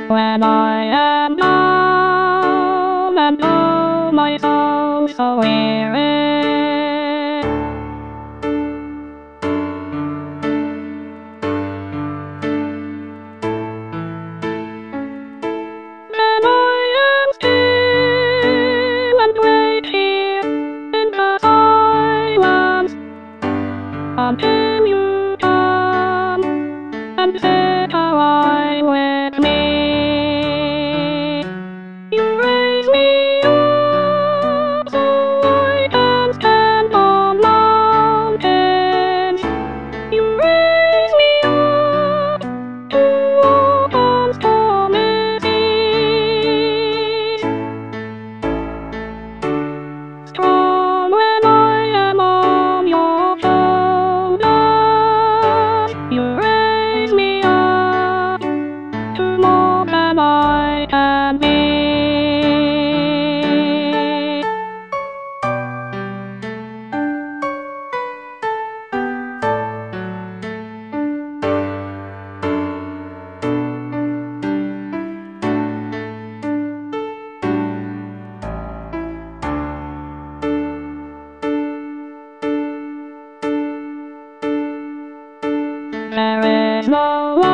When I am numb and oh my soul so weary, when I am still and wait here in the silence until you come and sit a while with me. You raise me up so I can stand on mountains. You raise me up to walk on stormy seas. Strong when I am on your shoulders. You raise me up to more than I can be. There is no